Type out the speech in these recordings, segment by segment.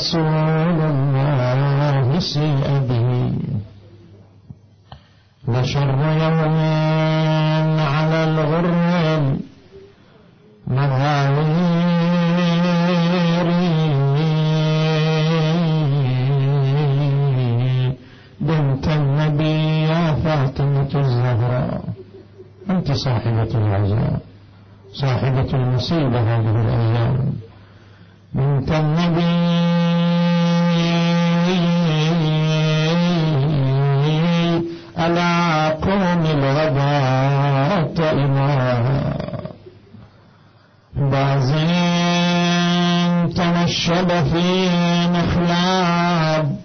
رسول الله سيء به لشر يوم على الغر المغاوير بنت النبي يا فاطمة الزهراء، أنت صاحبة العزاء، صاحبة المصيبة هذه الأيام، بنت النبي ألا قوم الغداة إماها بازين تنشب في مخلاب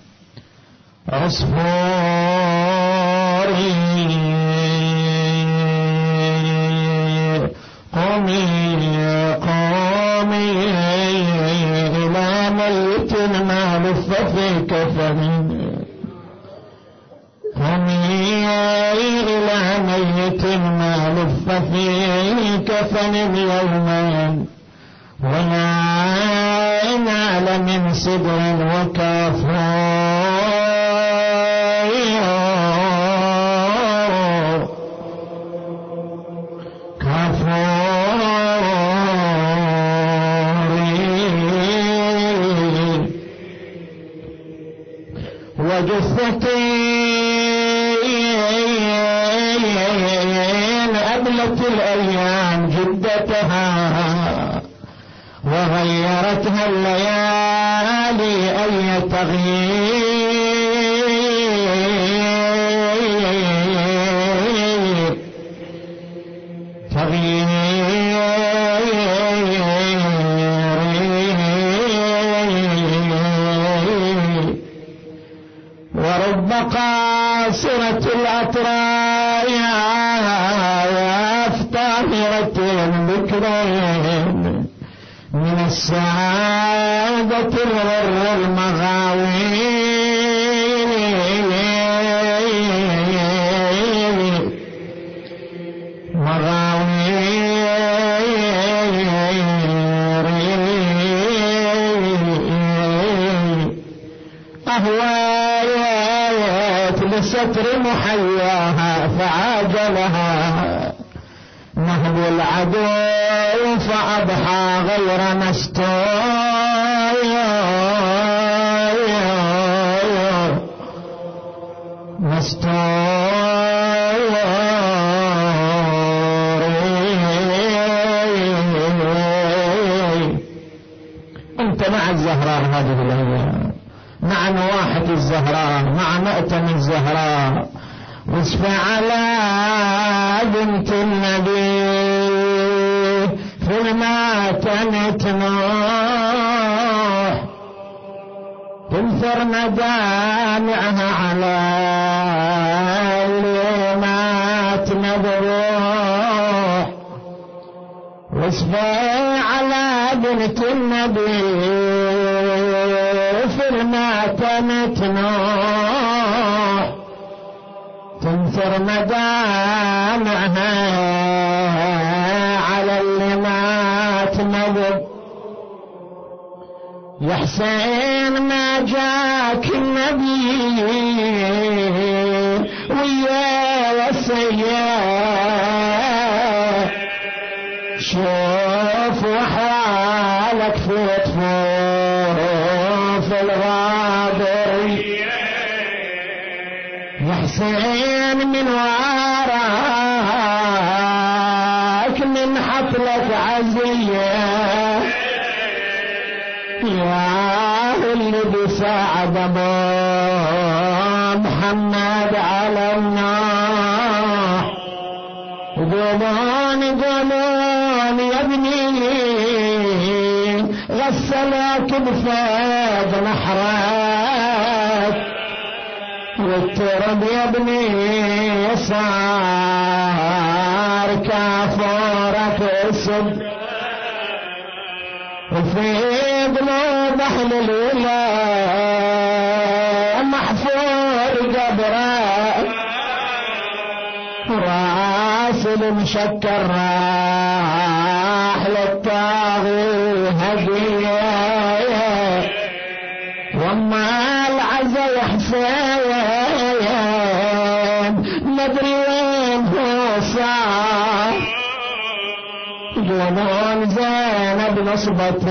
عصفوري قومي قومي إلى ميت ما لف في كفن، قومي إلى ميت ما لف في كفن يومين ولا نال من صدر وكافور وجثتين أبلت الأيام جدتها وغيرتها الليالي أي تغيير ورب قاصرة الأطراف طاهرة بكرين من السعادة الغر أهوات لستر محياها فعاجلها نهب العدو فأضحى غير مستور أنت مع الزهراء هذه الأيام، مع نواحة الزهراء، مع مأتم الزهراء، واصفى على بنت النبي في الماتم تنوح تنثر مدامعها على اللي مات مذبوح، واصفى على بنت النبي في الماتم تنوح تنثر مدامعها على اللي مات مذبوح. يا حسين ما جاك النبي ويا وصياه شوف وحالك في طفوف الغابر، يا حسين من وراك من حفلك عزية يا اللي بيساعد ابو محمد على النار. قولون يا ابني غسلك بفيض نحرك والترب يا ابني صار كافورك اسد، وفي قلوب اهل الولاء محفور قبرك راس المشكر راح للطاغي هديه يطلبون زينب نصبة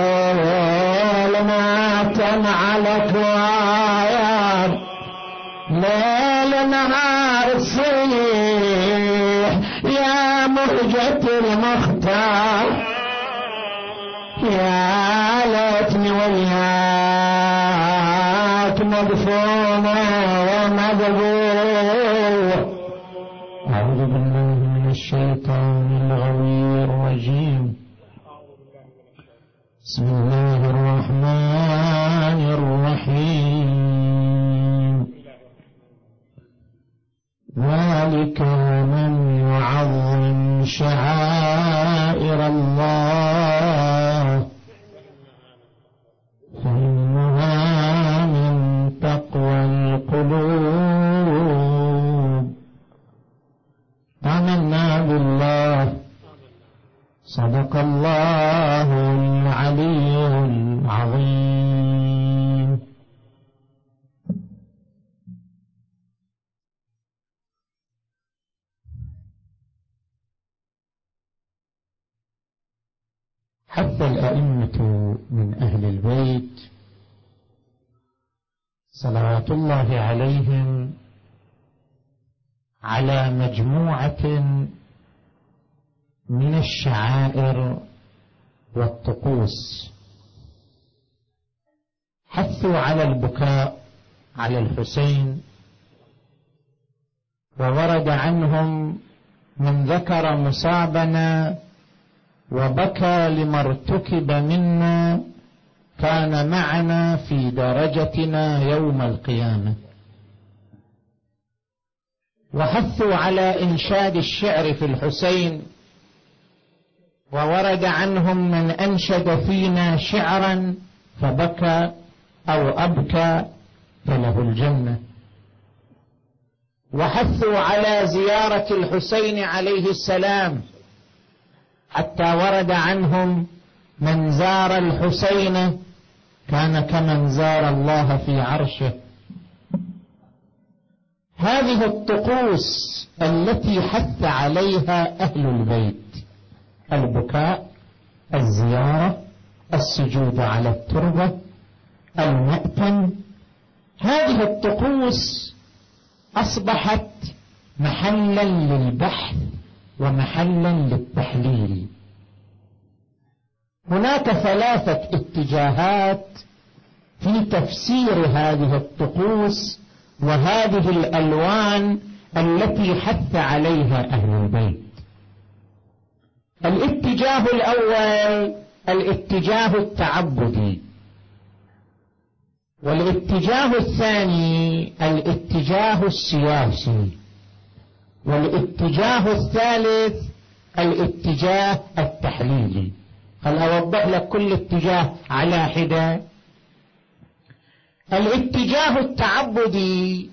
الماتم على كوايا ليل نهار تصيح يا مهجة المختار يا ليتني وياك مدفونة ومذبوح. أعوذ بالله من الشيطان الغوي الرجيم. بسم الله الرحمن الرحيم. ذلك من يعظم شعائر الله فإنها من تقوى القلوب. آمنا بالله صدق الله العلي العظيم. حث الأئمة من أهل البيت صلوات الله عليهم على مجموعة من الشعائر والطقوس. حثوا على البكاء على الحسين، وورد عنهم من ذكر مصابنا وبكى لما ارتكب منا كان معنا في درجتنا يوم القيامة. وحثوا على إنشاد الشعر في الحسين، وورد عنهم من أنشد فينا شعرا فبكى أو أبكى فله الجنة. وحثوا على زيارة الحسين عليه السلام، حتى ورد عنهم من زار الحسين كان كمن زار الله في عرشه. هذه الطقوس التي حث عليها أهل البيت: البكاء، الزيارة، السجود على التربة، المأتم. هذه الطقوس أصبحت محلا للبحث ومحلا للتحليل. هناك 3 اتجاهات في تفسير هذه الطقوس وهذه الألوان التي حث عليها أهل البيت. الاتجاه الأول الاتجاه التعبدي، والاتجاه الثاني الاتجاه السياسي، والاتجاه الثالث الاتجاه التحليلي. هل أوضح لك كل اتجاه على حدة؟ الاتجاه التعبدي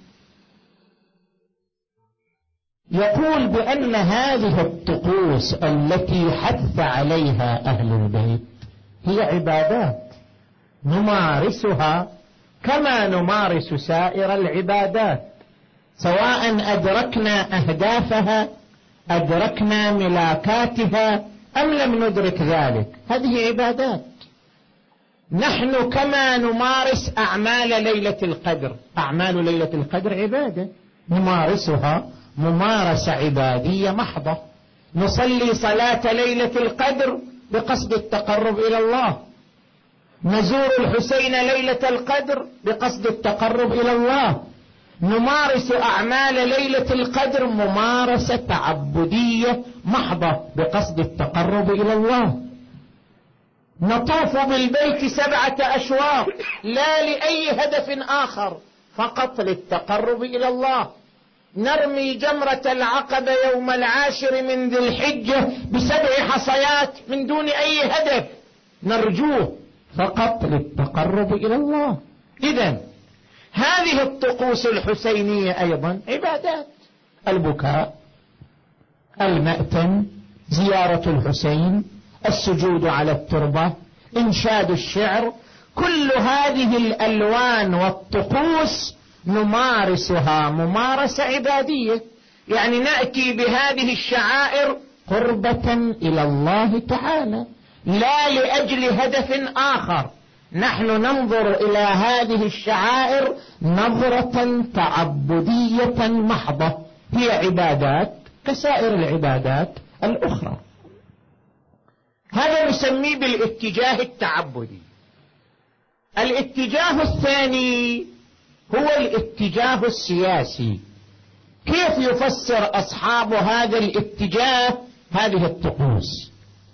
يقول بأن هذه الطقوس التي حث عليها أهل البيت هي عبادات نمارسها كما نمارس سائر العبادات، سواء أدركنا أهدافها، أدركنا ملاكاتها، أم لم ندرك ذلك. هذه عبادات. نحن كما نمارس أعمال ليلة القدر، أعمال ليلة القدر عبادة نمارسها ممارسة عبادية محضة. نصلي صلاة ليلة القدر بقصد التقرب إلى الله، نزور الحسين ليلة القدر بقصد التقرب إلى الله، نمارس أعمال ليلة القدر ممارسة تعبدية محضة بقصد التقرب إلى الله. نطوف بالبيت 7 أشواط لا لأي هدف آخر، فقط للتقرب إلى الله. نرمي جمرة العقبة يوم 10 من ذي الحجة ب7 حصيات من دون أي هدف نرجوه، فقط للتقرب إلى الله. إذن هذه الطقوس الحسينية أيضا عبادات: البكاء، المأتم، زيارة الحسين، السجود على التربة، إنشاد الشعر. كل هذه الألوان والطقوس نمارسها ممارسة عبادية، يعني نأتي بهذه الشعائر قربة إلى الله تعالى لا لأجل هدف آخر. نحن ننظر إلى هذه الشعائر نظرة تعبدية محضة، هي عبادات كسائر العبادات الأخرى. هذا نسميه بالاتجاه التعبدي. الاتجاه الثاني هو الاتجاه السياسي. كيف يفسر أصحاب هذا الاتجاه هذه الطقوس؟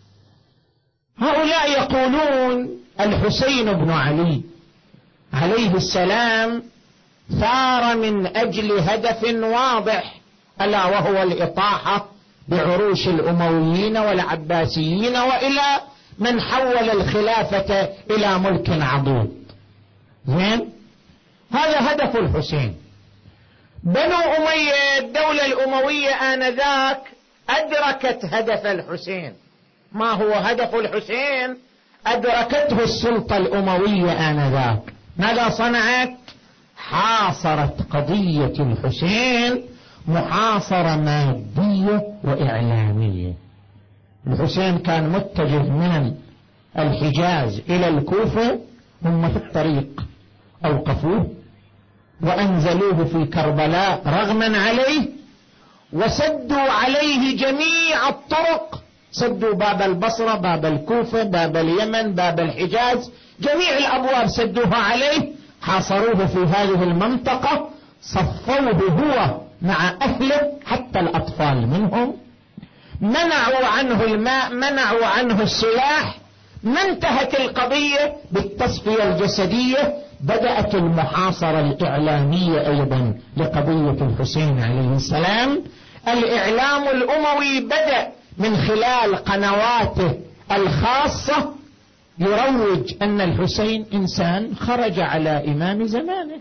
هؤلاء يقولون الحسين بن علي عليه السلام ثار من أجل هدف واضح، ألا وهو الإطاحة بعروش الأمويين والعباسيين وإلى من حول الخلافة إلى ملك عضوض. زين، هذا هدف الحسين. بنو أمية الدولة الأموية آنذاك أدركت هدف الحسين. ما هو هدف الحسين؟ أدركته السلطة الأموية آنذاك. ماذا صنعت؟ حاصرت قضية الحسين محاصرة مادية وإعلامية. الحسين كان متجه من الحجاز إلى الكوفة، هم في الطريق أوقفوه وأنزلوه في كربلاء رغما عليه، وسدوا عليه جميع الطرق، سدوا باب البصرة، باب الكوفة، باب اليمن، باب الحجاز، جميع الأبواب سدوها عليه، حاصروه في هذه المنطقة، صفوه هو مع أهله حتى الأطفال منهم، منعوا عنه الماء، منعوا عنه السلاح. ما انتهت القضية بالتصفية الجسدية، بدأت المحاصرة الإعلامية أيضا لقضية الحسين عليه السلام. الإعلام الأموي بدأ من خلال قنواته الخاصة يروج أن الحسين إنسان خرج على إمام زمانه،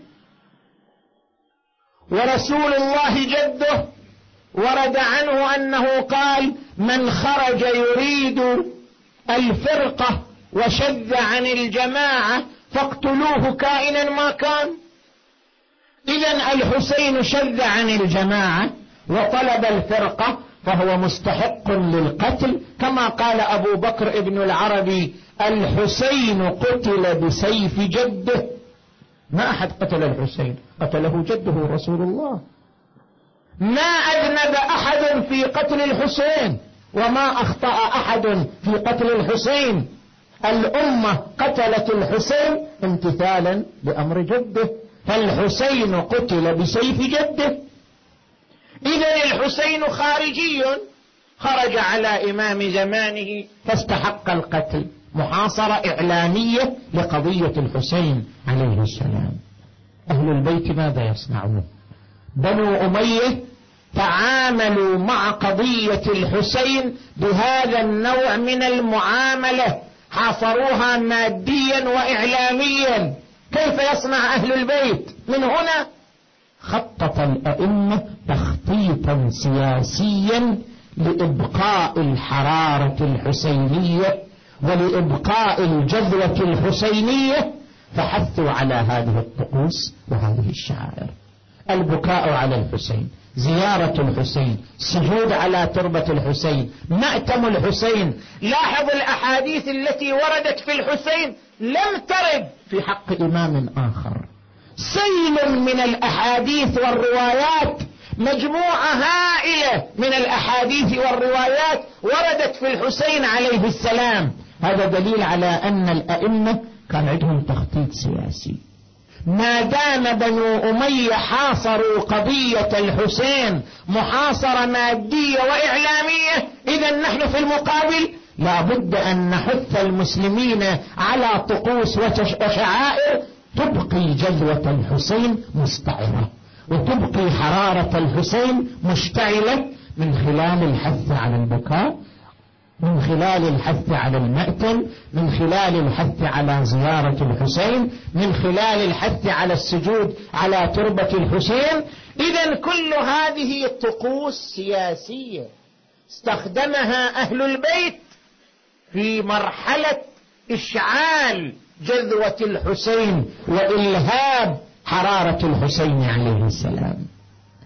ورسول الله جده ورد عنه أنه قال: من خرج يريد الفرقة وشذ عن الجماعة فاقتلوه كائنا ما كان. إذن الحسين شذ عن الجماعة وطلب الفرقة، فهو مستحق للقتل، كما قال أبو بكر ابن العربي: الحسين قتل بسيف جده. ما أحد قتل الحسين، قتله جده رسول الله. ما أذنب أحد في قتل الحسين، وما أخطأ أحد في قتل الحسين. الأمة قتلت الحسين امتثالا لأمر جده، فالحسين قتل بسيف جده. إذا الحسين خارجي، خرج على إمام زمانه فاستحق القتل. محاصرة إعلامية لقضية الحسين عليه السلام. أهل البيت ماذا يصنعون؟ بنو أمية تعاملوا مع قضية الحسين بهذا النوع من المعاملة، حاصروها ماديا وإعلاميا. كيف يصنع أهل البيت؟ من هنا خطط الأئمة تخطيطا سياسيا لإبقاء الحرارة الحسينية ولإبقاء الجذوة الحسينية، فحثوا على هذه الطقوس وهذه الشعائر: البكاء على الحسين، زيارة الحسين، سجود على تربة الحسين، مأتم الحسين. لاحظ الأحاديث التي وردت في الحسين لم ترد في حق إمام آخر. سيل من الأحاديث والروايات، مجموعة هائلة من الأحاديث والروايات وردت في الحسين عليه السلام. هذا دليل على أن الأئمة كان عندهم تخطيط سياسي. ما دام بنو أمية حاصروا قضية الحسين محاصرة مادية وإعلامية، إذن نحن في المقابل لا بد أن نحث المسلمين على طقوس وشعائر تبقي جذوة الحسين مستعرة، وتبقي حرارة الحسين مشتعلة، من خلال الحث على البكاء، من خلال الحث على المأتم، من خلال الحث على زيارة الحسين، من خلال الحث على السجود على تربة الحسين. إذن كل هذه طقوس سياسية استخدمها أهل البيت في مرحلة إشعال جذوة الحسين وإلهاب حرارة الحسين عليه السلام.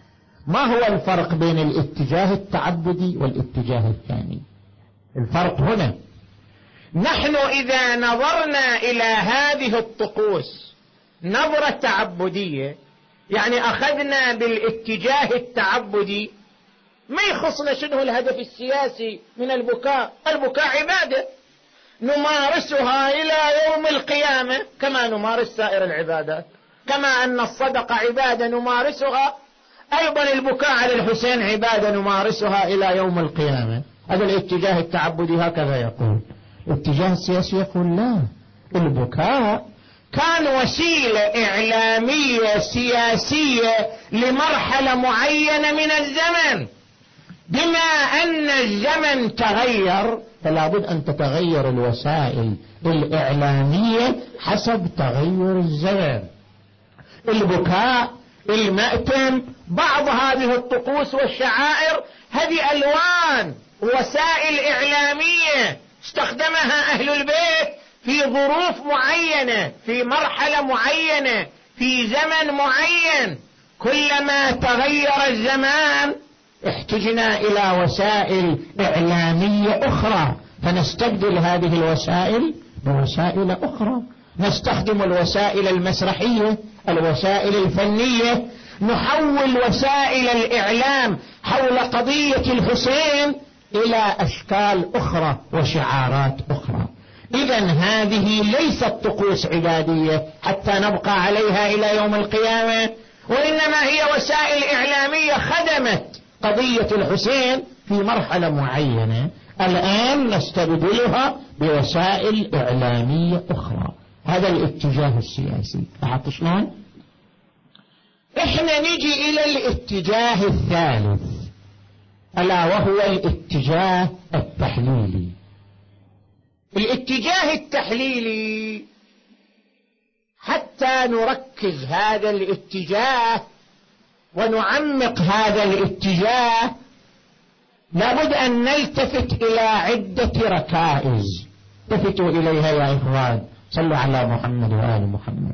ما هو الفرق بين الاتجاه التعبدي والاتجاه الثاني؟ الفرق هنا، نحن إذا نظرنا إلى هذه الطقوس نظرة تعبدية، يعني أخذنا بالاتجاه التعبدي، ما يخصنا شنو الهدف السياسي من البكاء. البكاء عبادة نمارسها إلى يوم القيامة كما نمارس سائر العبادات، كما أن الصدقة عبادة نمارسها، أيضا البكاء على الحسين عبادة نمارسها إلى يوم القيامة. هذا الاتجاه التعبدي هكذا يقول. الاتجاه السياسي يقول لا، البكاء كان وسيلة إعلامية سياسية لمرحلة معينة من الزمن، بما أن الزمن تغير فلا بد أن تتغير الوسائل الإعلامية حسب تغير الزمن. البكاء، المأتم، بعض هذه الطقوس والشعائر هذه ألوان وسائل إعلامية استخدمها أهل البيت في ظروف معينة، في مرحلة معينة، في زمن معين. كلما تغير الزمان احتجنا إلى وسائل إعلامية أخرى، فنستبدل هذه الوسائل بوسائل أخرى. نستخدم الوسائل المسرحية، الوسائل الفنية، نحول وسائل الإعلام حول قضية الحسين إلى أشكال أخرى وشعارات أخرى. إذن هذه ليست طقوس عبادية حتى نبقى عليها إلى يوم القيامة، وإنما هي وسائل إعلامية خدمت قضية الحسين في مرحلة معينة، الآن نستبدلها بوسائل إعلامية أخرى. هذا الاتجاه السياسي. لاحظت شلون؟ احنا نجي إلى الاتجاه الثالث، ألا وهو الاتجاه التحليلي. الاتجاه التحليلي حتى نركز هذا الاتجاه ونعمق هذا الاتجاه لابد أن نلتفت إلى عدة ركائز. التفتوا إليها يا إخوان، صلوا على محمد وآل محمد.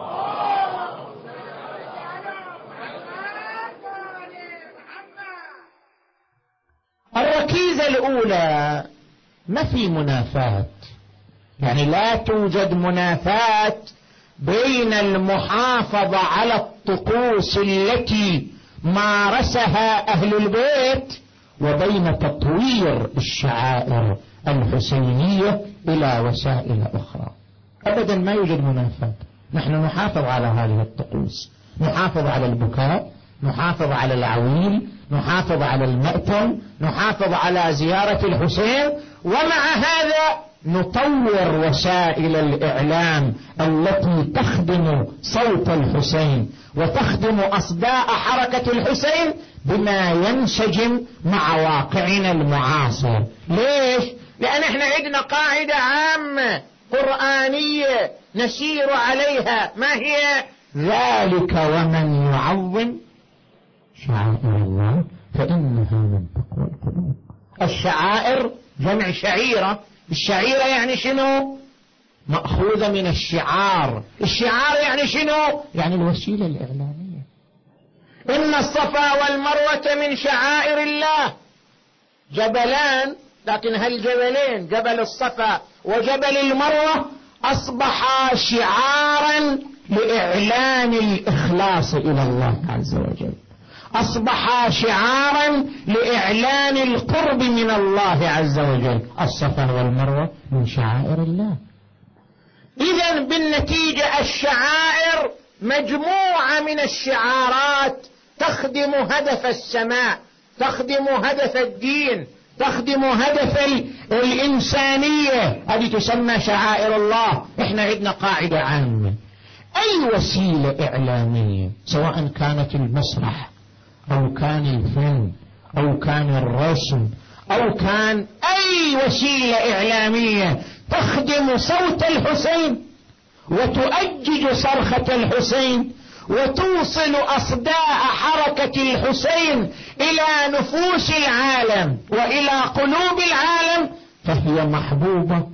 الركيزة الأولى، ما في منافاة، يعني لا توجد منافاة بين المحافظة على الطقوس التي مارسها أهل البيت وبين تطوير الشعائر الحسينية إلى وسائل أخرى. أبدا ما يوجد منافاة. نحن نحافظ على هذه الطقوس، نحافظ على البكاء، نحافظ على العويل، نحافظ على المأتم، نحافظ على زيارة الحسين، ومع هذا نطور وسائل الإعلام التي تخدم صوت الحسين وتخدم أصداء حركة الحسين بما ينسجم مع واقعنا المعاصر. ليش؟ لأن احنا عندنا قاعدة عامة قرآنية نسير عليها، ما هي؟ ذلك ومن يعظم شعائر الله فإنها من تقوى القلوب. الشعائر جمع شعيرة، الشعيرة يعني شنو؟ مأخوذة من الشعار. الشعار يعني شنو؟ يعني الوسيلة الإعلامية. إن الصفا والمروة من شعائر الله، جبلان، لكن هالجبلين جبل الصفا وجبل المروة أصبحا شعارا لإعلان الإخلاص إلى الله عز وجل، أصبحا شعارا لإعلان القرب من الله عز وجل. الصفا والمروة من شعائر الله. إذن بالنتيجة الشعائر مجموعة من الشعارات تخدم هدف السماء، تخدم هدف الدين، تخدم هدف الإنسانية، هذه تسمى شعائر الله. احنا عندنا قاعدة عامة، أي وسيلة إعلامية سواء كانت المسرح أو كان الفن أو كان الرسم أو كان أي وسيلة إعلامية تخدم صوت الحسين وتؤجج صرخة الحسين وتوصل أصداء حركة الحسين إلى نفوس العالم وإلى قلوب العالم فهي محبوبة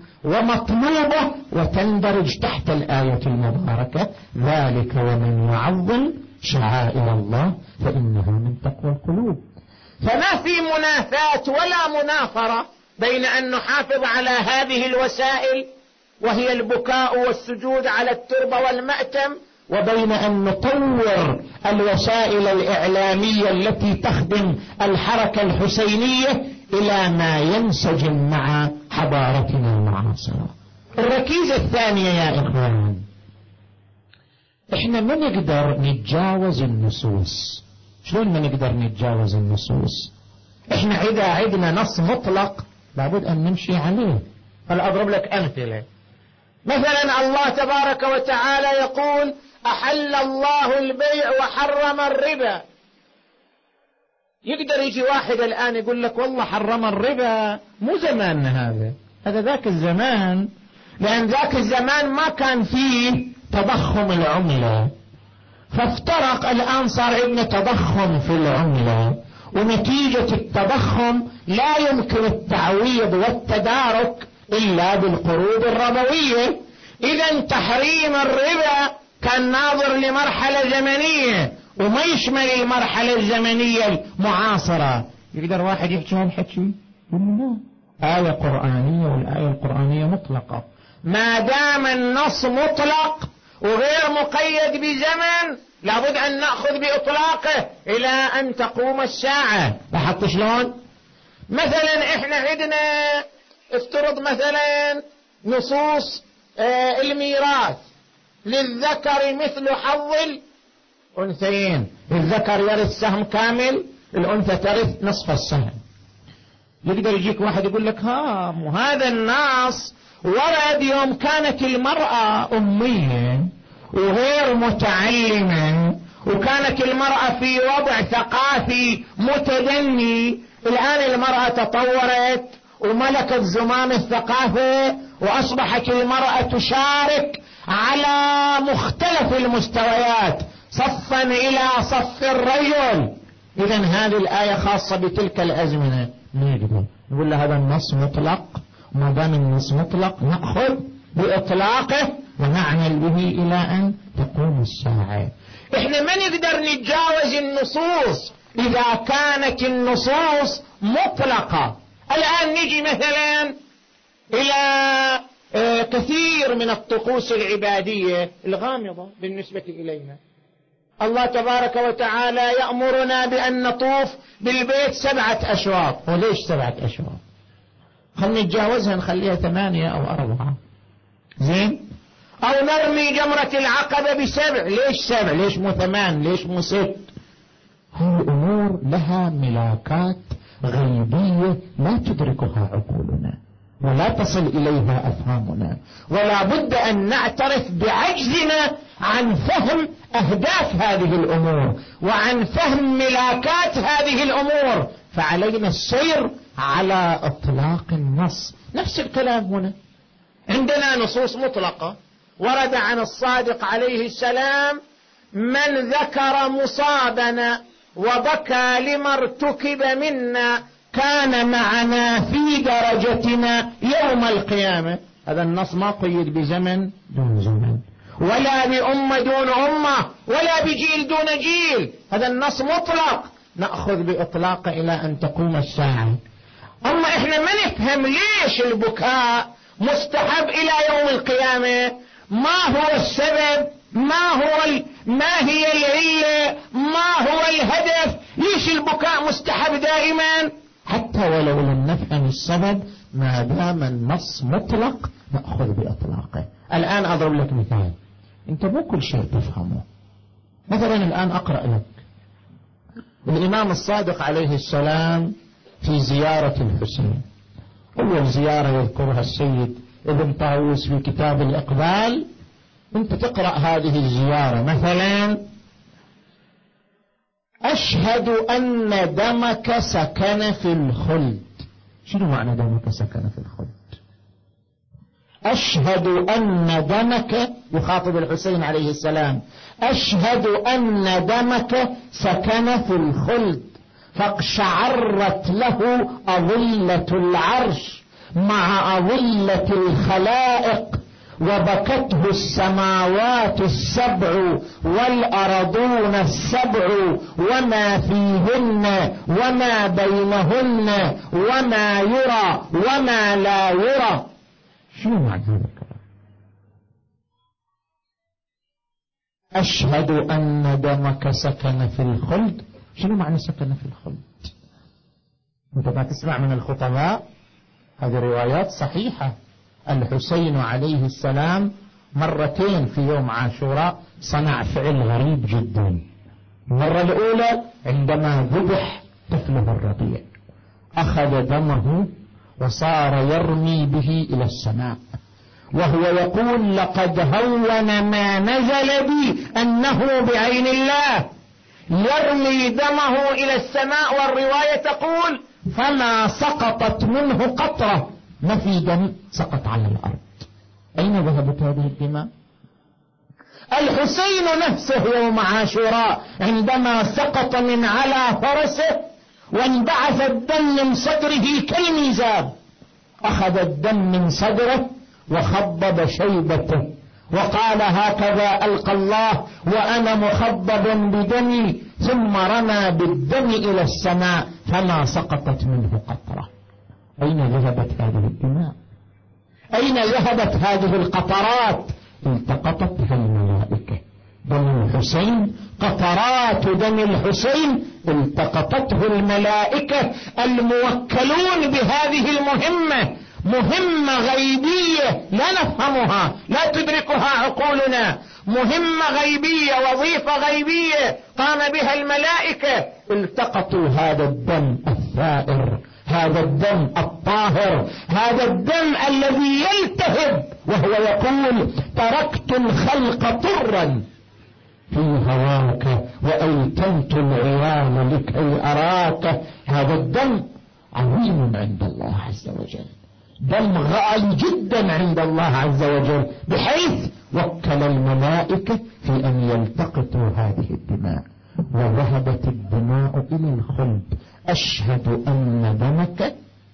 ومطلوبة وتندرج تحت الآية المباركة ذلك ومن يعظم شعائر الله فإنها من تقوى القلوب. فما في منافاة ولا منافرة بين أن نحافظ على هذه الوسائل وهي البكاء والسجود على التربة والمأتم، وبين أن نطور الوسائل الإعلامية التي تخدم الحركة الحسينية إلى ما ينسجم مع حضارتنا المعاصرة. الركيزة الثانية يا إخوان، إحنا ما نقدر نتجاوز النصوص. شلون ما نقدر نتجاوز النصوص؟ إحنا إذا عندنا نص مطلق لابد أن نمشي عليه. فأضرب لك أمثلة. مثلا الله تبارك وتعالى يقول أحل الله البيع وحرم الربا. يقدر يجي واحد الآن يقول لك والله حرم الربا، مو زماننا هذا ذاك الزمان، لأن ذاك الزمان ما كان فيه تضخم العملة، فافترق. الآن صار عندنا تضخم في العملة، ونتيجة التضخم لا يمكن التعويض والتدارك إلا بالقروض الربوية. إذا تحريم الربا كان ناظر لمرحلة زمنية وما يشمل المرحلة الزمنية المعاصرة. يقدر واحد يحكي هالحكي؟ لا، آية قرآنية، والآية القرآنية مطلقة. ما دام النص مطلق وغير مقيد بزمن لابد أن نأخذ بإطلاقه إلى أن تقوم الساعة. لاحظت شلون؟ مثلا إحنا عندنا افترض مثلا نصوص الميراث للذكر مثل حظ الأنثيين، الذكر يرث سهم كامل، الأنثى ترث نصف السهم. يقدر يجيك واحد يقول لك هذا النص ورد يوم كانت المرأة أمية وغير متعلمة، وكانت المرأة في وضع ثقافي متدني. الآن المرأة تطورت وملكت زمام الثقافة، وأصبحت المرأة تشارك على مختلف المستويات صفا إلى صف الرجل. إذن هذه الآية خاصة بتلك الأزمنة. نقول له هذا النص مطلق، وما دام النص مطلق نأخذ بإطلاقه ونعمل به إلى أن تقوم الساعة. إحنا ما نقدر نتجاوز النصوص إذا كانت النصوص مطلقة. الآن نجي مثلا إلى كثير من الطقوس العبادية الغامضة بالنسبة إلينا. الله تبارك وتعالى يأمرنا بأن نطوف بالبيت 7 أشواط. وليش 7 أشواط؟ خلنا نتجاوزها نخليها 8 أو 4 زين، أو نرمي جمرة العقبة ب7. ليش 7؟ ليش مو 8؟ ليش مو 6؟ هذه الأمور لها ملاكات غيبية لا تدركها عقولنا ولا تصل إليها أفهامنا، ولا بد أن نعترف بعجزنا عن فهم أهداف هذه الأمور وعن فهم ملاكات هذه الأمور. فعلينا السير على إطلاق النص. نفس الكلام هنا، عندنا نصوص مطلقة ورد عن الصادق عليه السلام: من ذكر مصابنا وبكى لما ارتكب منا كان معنا في درجتنا يوم القيامة. هذا النص ما قيد بزمن دون زمن، ولا بأمة دون أمة، ولا بجيل دون جيل. هذا النص مطلق نأخذ بإطلاقه إلى أن تقوم الساعة. أما إحنا ما نفهم ليش البكاء مستحب إلى يوم القيامة. ما هو السبب؟ ما هي العلة؟ ما هو الهدف؟ ليش البكاء مستحب دائما؟ حتى ولو لم نفهم السبب، ما دام النص مطلق نأخذ بإطلاقه. الآن أضرب لك مثال، أنت مو كل شيء تفهمه. مثلا الآن أقرأ لك الإمام الصادق عليه السلام في زيارة الحسين. أول زيارة يذكرها السيد ابن طاووس في كتاب الإقبال. أنت تقرأ هذه الزيارة مثلا: أشهد أن دمك سكن في الخلد. شنو معنى دمك سكن في الخلد؟ أشهد أن دمك، يخاطب الحسين عليه السلام، أشهد أن دمك سكن في الخلد، فاقشعرت له أظلة العرش مع أظلة الخلائق، وبكته السماوات السبع والأرضون السبع وما فيهن وما بينهن وما يرى وما لا يرى. شنو معنى هذا الكلام؟ أشهد أن دمك سكن في الخلد. شنو معنى سكن في الخلد؟ أنت ما تسمع من الخطباء هذه روايات صحيحة. الحسين عليه السلام مرتين في يوم عاشوراء صنع فعل غريب جدا. المرة الأولى عندما ذبح طفله الرضيع أخذ دمه وصار يرمي به إلى السماء وهو يقول لقد هون ما نزل بي أنه بعين الله، يرمي دمه إلى السماء. والرواية تقول فما سقطت منه قطرة، ما في دم سقط على الأرض. أين ذهبت هذه الدماء؟ الحسين نفسه يوم عاشوراء عندما سقط من على فرسه وانبعث الدم من صدره كالميزاب، أخذ الدم من صدره وخضب شيبته وقال هكذا ألقى الله وأنا مخضب بدمي، ثم رمى بالدم إلى السماء فما سقطت منه قطرة. أين ذهبت هذه الدماء؟ أين ذهبت هذه القطرات؟ التقطتها الملائكة. دم الحسين، قطرات دم الحسين التقطته الملائكة الموكلون بهذه المهمة، مهمة غيبية لا نفهمها، لا تدركها عقولنا، مهمة غيبية، وظيفة غيبية قام بها الملائكة. التقطوا هذا الدم الثائر، هذا الدم الطاهر، هذا الدم الذي يلتهب وهو يقول تركت الخلق طرا في هواك وأيتمت العيال لكي أراك. هذا الدم عظيم عند الله عز وجل، دم غالي جدا عند الله عز وجل، بحيث وكل الملائكة في أن يلتقطوا هذه الدماء، وذهبت الدماء إلى الخلد. أشهد أن دمك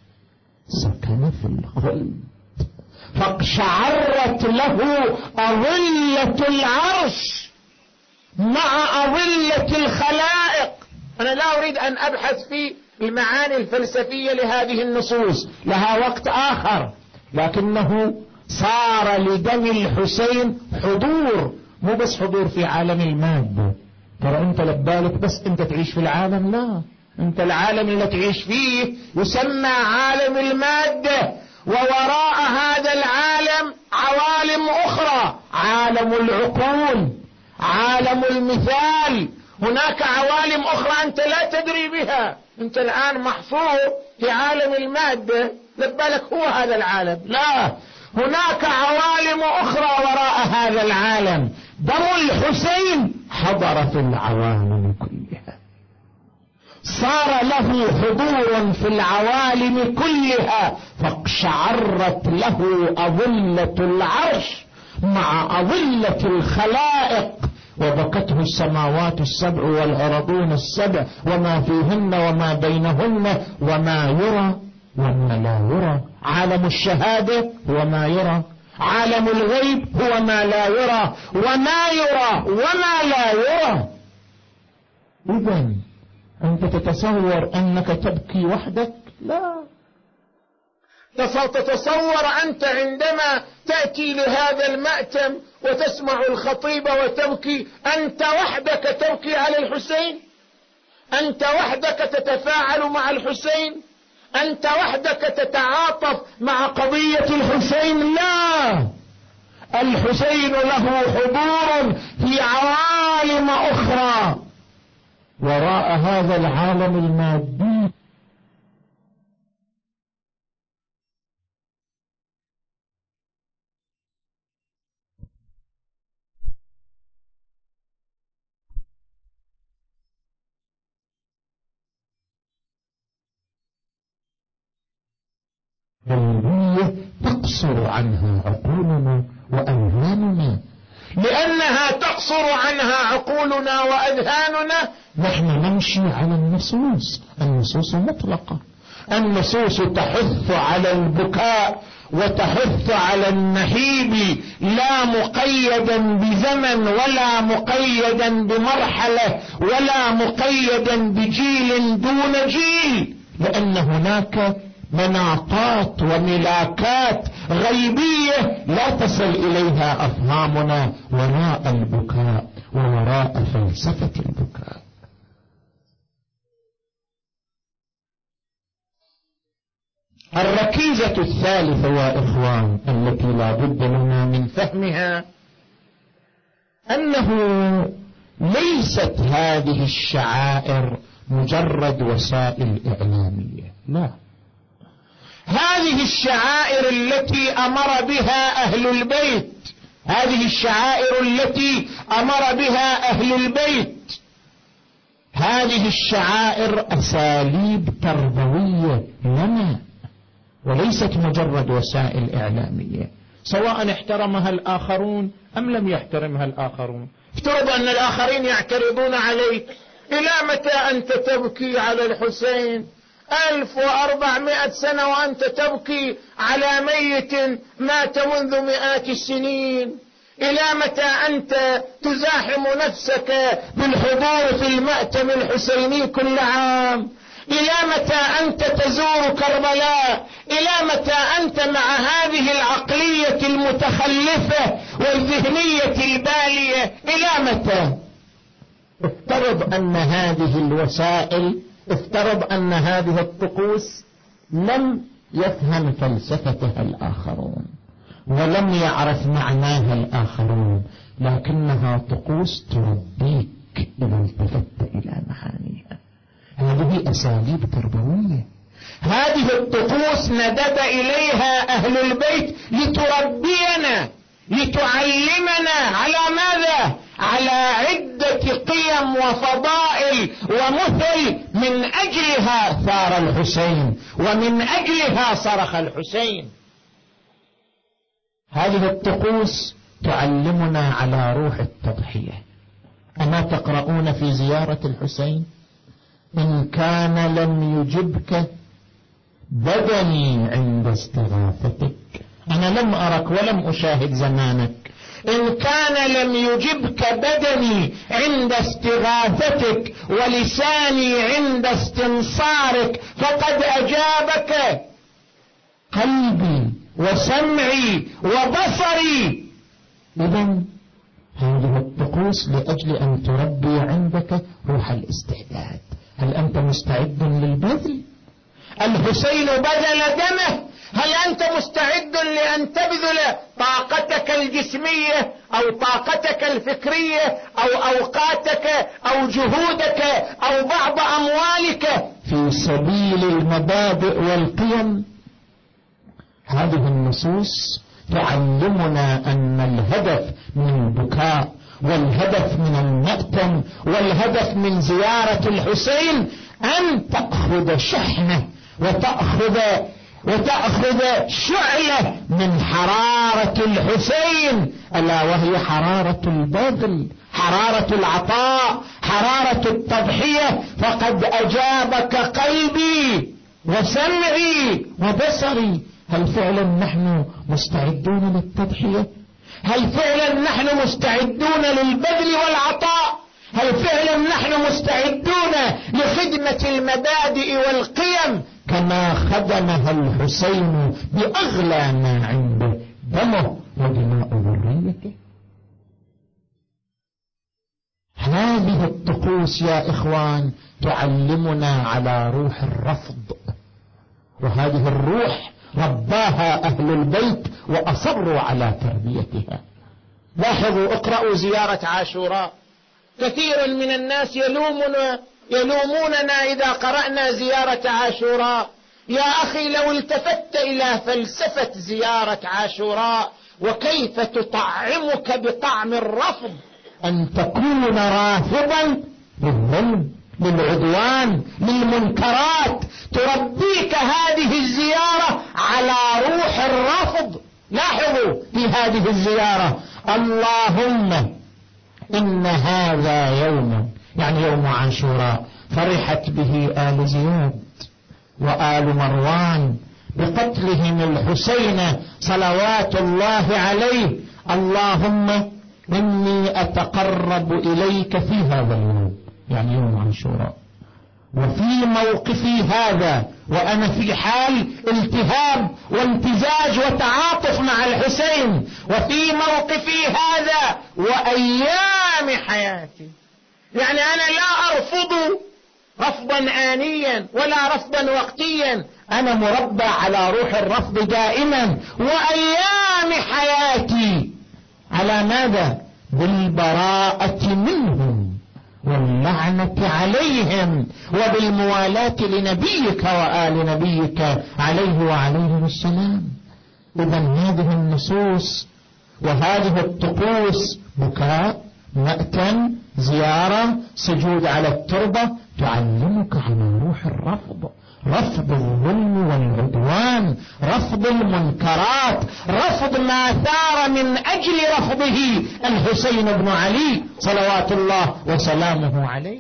سكن في الخلد. فاقشعرت له أظلة العرش مع أظلة الخلائق. أنا لا أريد أن أبحث في المعاني الفلسفية لهذه النصوص، لها وقت آخر، لكنه صار لدم الحسين حضور، مو بس حضور في عالم المادة. ترى أنت لبالك بس أنت تعيش في العالم، لا، أنت العالم اللي تعيش فيه يسمى عالم المادة، ووراء هذا العالم عوالم أخرى، عالم العقول، عالم المثال. هناك عوالم أخرى أنت لا تدري بها. أنت الآن محصور في عالم المادة، لبالك هو هذا العالم، لا، هناك عوالم أخرى وراء هذا العالم. دم الحسين حضر في العوالم كلها، صار له حضور في العوالم كلها، فاقشعرت له أظلة العرش مع أظلة الخلائق، وبكته السماوات السبع والأرضون السبع وما فيهن وما بينهن وما يرى وما لا يرى. عالم الشهادة هو ما يرى، عالم الغيب هو ما لا يرى، وما يرى وما لا يرى. إذن أنت تتصور أنك تبكي وحدك؟ لا، تتصور أنت عندما تأتي لهذا المأتم وتسمع الخطيب وتبكي، أنت وحدك تبكي على الحسين؟ أنت وحدك تتفاعل مع الحسين؟ أنت وحدك تتعاطف مع قضية الحسين؟ لا، الحسين له حضور في عوالم أخرى وراء هذا العالم المادي. غيبية تقصر عنها عقولنا وأذهاننا. لأنها تقصر عنها عقولنا وأذهاننا نحن نمشي على النصوص، النصوص المطلقة. النصوص تحث على البكاء وتحث على النهيب، لا مقيدا بزمن ولا مقيدا بمرحلة ولا مقيدا بجيل دون جيل، لأن هناك مناطات وملاكات غيبية لا تصل إليها أفهامنا وراء البكاء ووراء فلسفة البكاء. الركيزة الثالثة يا إخوان التي لا بد لنا من فهمها، أنه ليست هذه الشعائر مجرد وسائل إعلامية، لا، هذه الشعائر التي أمر بها أهل البيت، هذه الشعائر التي أمر بها أهل البيت، هذه الشعائر أساليب تربوية لنا وليست مجرد وسائل إعلامية، سواء احترمها الآخرون أم لم يحترمها الآخرون. افترض أن الآخرين يعترضون عليك: إلى متى أنت تبكي على الحسين؟ 1400 سنة وأنت تبكي على ميت مات منذ مئات السنين. إلى متى أنت تزاحم نفسك بالحضور في المأتم الحسيني كل عام؟ إلى متى أنت تزور كربلاء؟ إلى متى أنت مع هذه العقلية المتخلفة والذهنية البالية؟ إلى متى؟ افترض أن هذه الوسائل، افترض أن هذه الطقوس لم يفهم فلسفتها الآخرون ولم يعرف معناها الآخرون، لكنها طقوس تربيك إذا التفت إلى معانيها. هذه أساليب تربوية، هذه الطقوس ندب إليها أهل البيت لتربينا، لتعلمنا على ماذا؟ على عدة قيم وفضائل ومثل من أجلها ثار الحسين ومن أجلها صرخ الحسين. هذه الطقوس تعلمنا على روح التضحية. أما تقرؤون في زيارة الحسين: إن كان لم يجبك بدني عند استغاثتك، أنا لم أرك ولم أشاهد زمانك، إن كان لم يجبك بدني عند استغاثتك ولساني عند استنصارك فقد أجابك قلبي وسمعي وبصري. إذن هذه الطقوس لأجل أن تربي عندك روح الاستعداد. هل أنت مستعد للبذل؟ الحسين بذل دمه، هل أنت مستعد لأن تبذل طاقتك الجسمية أو طاقتك الفكرية أو أوقاتك أو جهودك أو بعض أموالك في سبيل المبادئ والقيم؟ هذه النصوص تعلمنا أن الهدف من البكاء والهدف من المأتم والهدف من زيارة الحسين أن تأخذ شحنة وتأخذ شعلة من حرارة الحسين، ألا وهي حرارة البذل، حرارة العطاء، حرارة التضحية. فقد أجابك قلبي وسمعي وبصري. هل فعلا نحن مستعدون للتضحية؟ هل فعلا نحن مستعدون للبذل والعطاء؟ هل فعلا نحن مستعدون لخدمة المبادئ والقيم كما خدمها الحسين بأغلى ما عنده، دمه ودماء ذريته؟ هذه الطقوس يا إخوان تعلمنا على روح الرفض، وهذه الروح رباها أهل البيت وأصروا على تربيتها. لاحظوا، اقرأوا زيارة عاشوراء. كثير من الناس يلوموننا إذا قرأنا زيارة عاشوراء. يا أخي، لو التفت إلى فلسفة زيارة عاشوراء وكيف تطعمك بطعم الرفض، أن تكون رافضا للظلم، للعدوان، للمنكرات. تربيك هذه الزيارة على روح الرفض. لاحظوا في هذه الزيارة: اللهم إن هذا يوم، يعني يوم عاشوراء، فرحت به آل زياد، وآل مروان بقتلهم الحسين صلوات الله عليه. اللهم إني أتقرب إليك في هذا اليوم، يعني يوم عاشوراء، وفي موقفي هذا وأنا في حال التهاب وامتزاج وتعاطف مع الحسين، وفي موقفي هذا وأيام حياتي، يعني أنا لا أرفض رفضا آنيا ولا رفضا وقتيا، أنا مربى على روح الرفض دائما. وأيام حياتي على ماذا؟ بالبراءة منهم واللعنة عليهم وبالموالاة لنبيك وآل نبيك عليه وعليهم السلام. إذن هذه النصوص وهذه الطقوس، بكاء، مأتم، زيارة، سجود على التربة، تعلمك عن روح الرفض، رفض الظلم والعدوان، رفض المنكرات، رفض ما ثار من أجل رفضه الحسين بن علي صلوات الله وسلامه عليه.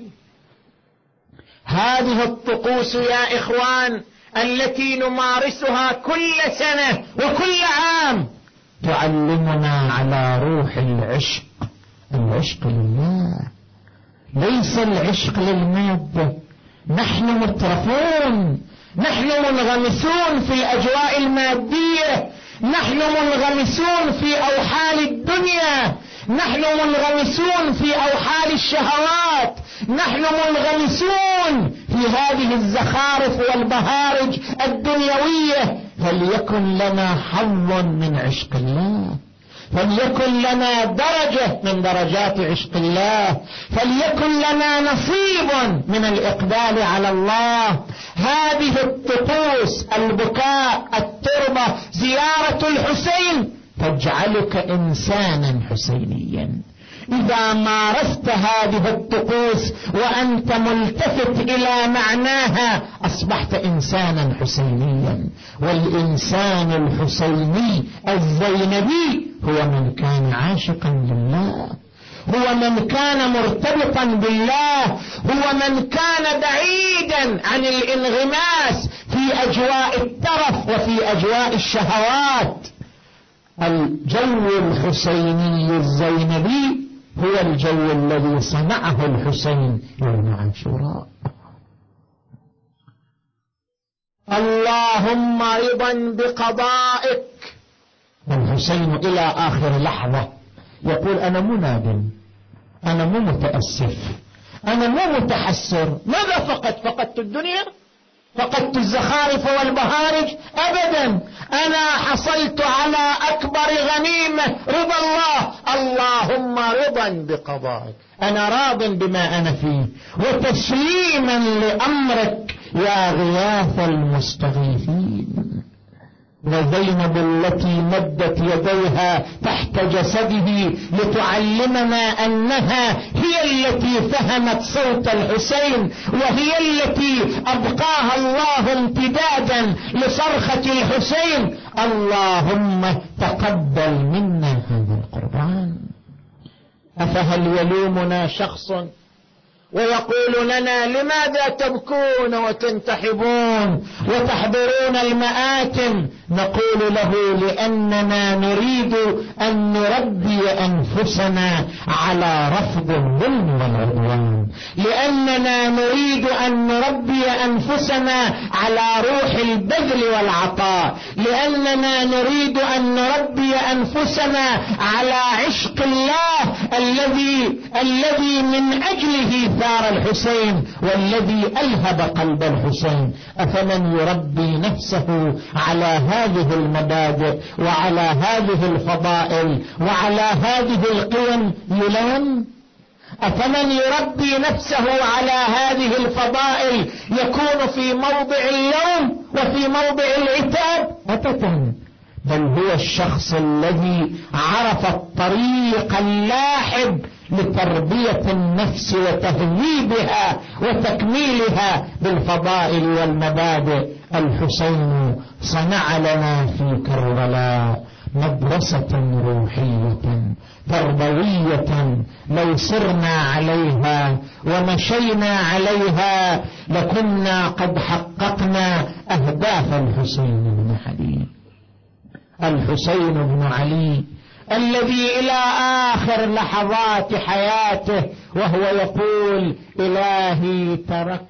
هذه الطقوس يا إخوان التي نمارسها كل سنة وكل عام تعلمنا على روح العشق، العشق لله، ليس العشق للمادة. نحن مترفون، نحن منغمسون في الأجواء المادية، نحن منغمسون في أوحال الدنيا، نحن منغمسون في أوحال الشهوات، نحن منغمسون في هذه الزخارف والبهارج الدنيوية. فليكن لنا حظ من عشق الله، فليكن لنا درجة من درجات عشق الله، فليكن لنا نصيب من الإقبال على الله. هذه الطقوس، البكاء، التربة، زيارة الحسين، تجعلك إنسانا حسينيا. إذا مارست هذه الطقوس وأنت ملتفت إلى معناها أصبحت إنسانا حسينيا. والإنسان الحسيني الزينبي هو من كان عاشقا لله، هو من كان مرتبطا بالله، هو من كان بعيدا عن الانغماس في أجواء الترف وفي أجواء الشهوات. الجو الحسيني الزينبي هو الجو الذي صنعه الحسين يوم عاشوراء. اللهم رضا بقضائك. الحسين إلى آخر لحظة يقول أنا مو نادم، أنا مو متأسف، أنا مو متحسر. ماذا فقدت الدنيا؟ فقدت الزخارف والبهارج؟ أبدا، أنا حصلت على أكبر غنيمة، رضا الله. اللهم رضا بقضائك، أنا راض بما أنا فيه، وتسليما لأمرك يا غياث المستغيثين. وزينب التي مدت يديها تحت جسده لتعلمنا أنها هي التي فهمت صوت الحسين، وهي التي أبقاها الله امتدادا لصرخة الحسين. اللهم تقبل منا هذا القربان. أفهل يلومنا شخص ويقول لنا لماذا تبكون وتنتحبون وتحضرون المآتم؟ نقول له لأننا نريد أن نربي أنفسنا على رفض الظلم والعدوان، لأننا نريد أن نربي أنفسنا على روح البذل والعطاء، لأننا نريد أن نربي أنفسنا على عشق الله الذي من أجله ثار الحسين والذي ألهب قلب الحسين. أفمن يربي نفسه على هذه المبادئ وعلى هذه الفضائل وعلى هذه القيم يلام؟ أفمن يربي نفسه على هذه الفضائل يكون في موضع اللوم وفي موضع العتاب؟ أبدا، بل هو الشخص الذي عرف الطريق اللاحب لتربية النفس وتهذيبها وتكميلها بالفضائل والمبادئ. الحسين صنع لنا في كربلاء مدرسة روحية تربوية لو سرنا عليها ومشينا عليها لكنا قد حققنا أهداف الحسين بن علي. الحسين بن علي الذي إلى آخر لحظات حياته وهو يقول: إلهي تركت